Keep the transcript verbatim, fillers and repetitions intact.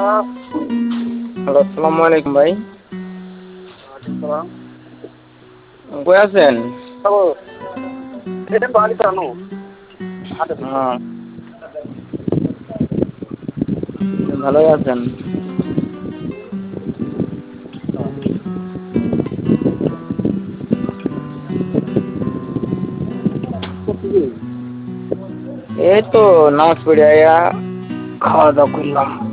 Hello, আসসালামু আলাইকুম ভাই। সালাম। কই আছেন? হ্যালো, এটা বাড়িতে আনো। হ্যাঁ, ভালোই আছেন? এই তো নামাজ পড়ে আইয়া খাওয়া দাওয়া করলাম।